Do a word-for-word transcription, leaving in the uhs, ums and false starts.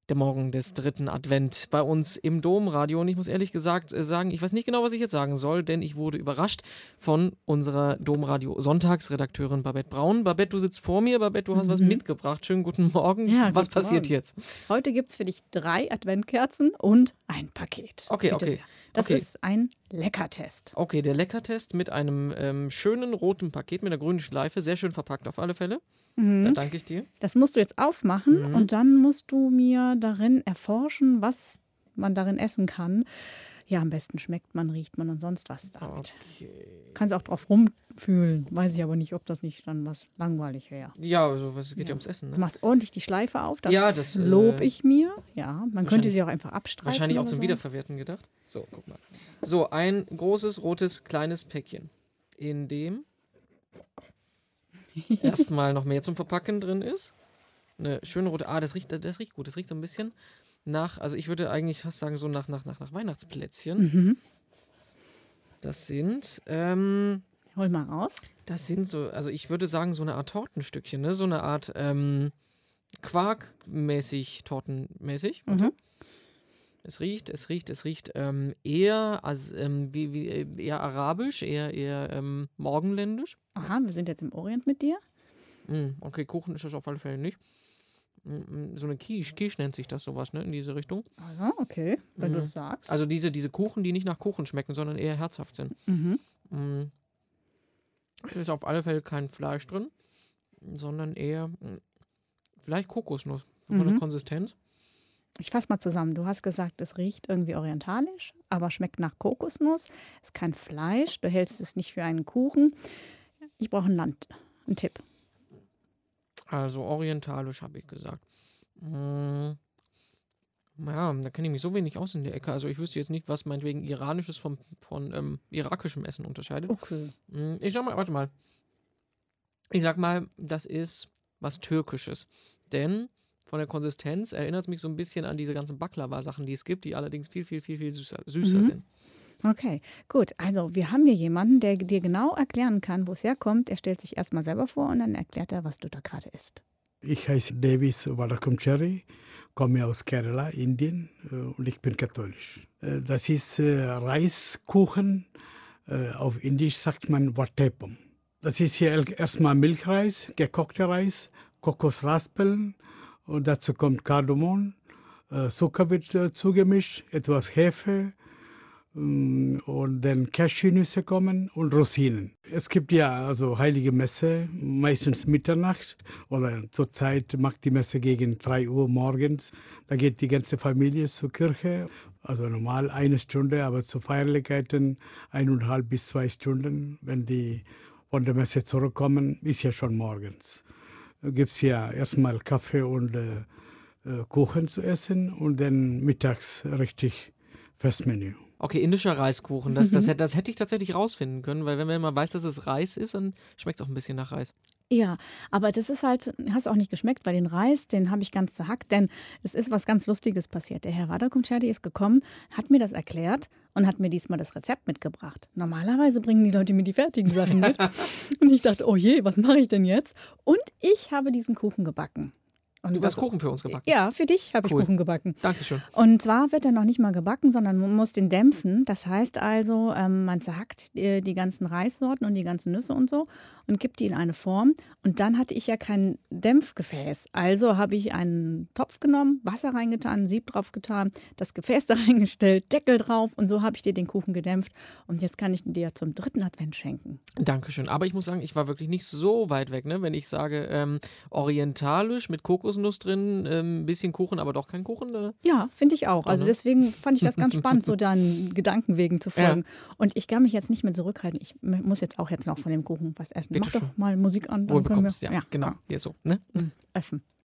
der Morgen des dritten Advent bei uns im Domradio. Und ich muss ehrlich gesagt äh, sagen, ich weiß nicht genau, was ich jetzt sagen soll, denn ich wurde überrascht von unserer Domradio-Sonntagsredakteurin Babette Braun. Babette, du sitzt vor mir. Babette, du hast Mhm. was mitgebracht. Schönen guten Morgen. Ja, was guten passiert Morgen. jetzt? Heute gibt es für dich drei Adventkerzen und ein Paket. Okay, Bitte okay. sehr. Das Okay. ist ein Leckertest. Okay, der Leckertest mit einem ähm, schönen roten Paket mit einer grünen Schleife. Sehr schön verpackt auf alle Fälle. Da Mhm. danke ich dir. Das musst du jetzt aufmachen Mhm. und dann musst du mir darin erforschen, was man darin essen kann. Ja, am besten schmeckt man, riecht man und sonst was damit. Okay. Kannst auch drauf rumfühlen. Weiß ich aber nicht, ob das nicht dann was langweilig wäre. Ja, also, es geht ja, Ja. ums Essen. Du Ne? machst ordentlich die Schleife auf, das, Ja, das, lob äh, ich mir. Ja, man könnte wahrscheinlich- sie auch einfach abstreifen. Wahrscheinlich auch oder zum so. Wiederverwerten gedacht. So, guck mal. So, ein großes, rotes, kleines Päckchen, in dem erstmal noch mehr zum Verpacken drin ist. Eine schöne rote, ah, das riecht, das riecht gut. Das riecht so ein bisschen nach, also ich würde eigentlich fast sagen, so nach, nach, nach, nach Weihnachtsplätzchen. Mhm. Das sind, ähm, Hol mal raus. das sind so, also ich würde sagen, so eine Art Tortenstückchen, ne? So eine Art, ähm, Quarkmäßig, tortenmäßig. Warte. Mhm. Es riecht, es riecht, es riecht ähm, eher, als, ähm, wie, wie, äh, eher arabisch, eher, eher ähm, morgenländisch. Aha, wir sind jetzt im Orient mit dir. Mm, okay, Kuchen ist das auf alle Fälle nicht. Mm, mm, so eine Quiche, Quiche nennt sich das sowas, ne, in diese Richtung. Also, okay, wenn du Mhm. das sagst. Also diese, diese Kuchen, die nicht nach Kuchen schmecken, sondern eher herzhaft sind. Mhm. Mm. Es ist auf alle Fälle kein Fleisch drin, sondern eher mm, vielleicht Kokosnuss von der Mhm. Konsistenz. Ich fasse mal zusammen. Du hast gesagt, es riecht irgendwie orientalisch, aber schmeckt nach Kokosnuss. Ist kein Fleisch. Du hältst es nicht für einen Kuchen. Ich brauche ein Land. Ein Tipp. Also orientalisch, habe ich gesagt. Mm. Ja, da kenne ich mich so wenig aus in der Ecke. Also ich wüsste jetzt nicht, was meinetwegen iranisches vom, von ähm, irakischem Essen unterscheidet. Okay. Mm, Ich sag mal, warte mal. Ich sag mal, das ist was Türkisches. Denn von der Konsistenz erinnert es mich so ein bisschen an diese ganzen Baklava-Sachen, die es gibt, die allerdings viel, viel, viel, viel süßer, süßer Mhm. sind. Okay, gut. Also wir haben hier jemanden, der dir genau erklären kann, wo es herkommt. Er stellt sich erstmal selber vor und dann erklärt er, was du da gerade isst. Ich heiße Davis Wadakumchari, komme aus Kerala, Indien äh, und ich bin katholisch. Äh, Das ist äh, Reiskuchen. Äh, Auf Indisch sagt man Wattepam. Das ist hier el- erstmal Milchreis, gekochter Reis, Kokosraspeln und dazu kommt Kardamom. Äh, Zucker wird äh, zugemischt, etwas Hefe mm, und dann Cashewnüsse kommen und Rosinen. Es gibt ja also heilige Messe, meistens Mitternacht oder zurzeit macht die Messe gegen drei Uhr morgens. Da geht die ganze Familie zur Kirche, also normal eine Stunde, aber zu Feierlichkeiten eineinhalb bis zwei Stunden. Wenn die von der Messe zurückkommen, ist ja schon morgens. Da gibt es ja erstmal Kaffee und äh, äh, Kuchen zu essen und dann mittags richtig Festmenü. Okay, indischer Reiskuchen, das, das, hätte- das hätte ich tatsächlich rausfinden können, weil wenn man mal weiß, dass es Reis ist, dann schmeckt es auch ein bisschen nach Reis. Ja, aber das ist halt, hast auch nicht geschmeckt, weil den Reis, den habe ich ganz zerhackt, denn es ist was ganz Lustiges passiert. Der Herr Wadakumchadi ist gekommen, hat mir das erklärt und hat mir diesmal das Rezept mitgebracht. Normalerweise bringen die Leute mir die fertigen Sachen mit. Und ich dachte, oh je, was mache ich denn jetzt? Und ich habe diesen Kuchen gebacken. Und Du hast das- Kuchen für uns gebacken. Ja, für dich habe ich Cool. Kuchen gebacken. Dankeschön. Und zwar wird er noch nicht mal gebacken, sondern man muss den dämpfen. Das heißt also, ähm, man zerhackt die, die ganzen Reissorten und die ganzen Nüsse und so und gibt die in eine Form. Und dann hatte ich ja kein Dämpfgefäß. Also habe ich einen Topf genommen, Wasser reingetan, Sieb drauf getan, das Gefäß da reingestellt, Deckel drauf und so habe ich dir den Kuchen gedämpft. Und jetzt kann ich ihn dir zum dritten Advent schenken. Dankeschön. Aber ich muss sagen, ich war wirklich nicht so weit weg, ne? Wenn ich sage, ähm, orientalisch mit Kokosnuss drin, ein ähm, bisschen Kuchen, aber doch kein Kuchen. Äh. Ja, finde ich auch. Also Mhm. deswegen fand ich das ganz spannend, so deinen Gedankenwegen zu folgen. Und ich kann mich jetzt nicht mehr zurückhalten. Ich m- muss jetzt auch jetzt noch von dem Kuchen was essen. Bitte Mach doch schön. mal Musik an. Wohl dann können bekommst, wir- ja, genau. Hier so, ne? Öffnen.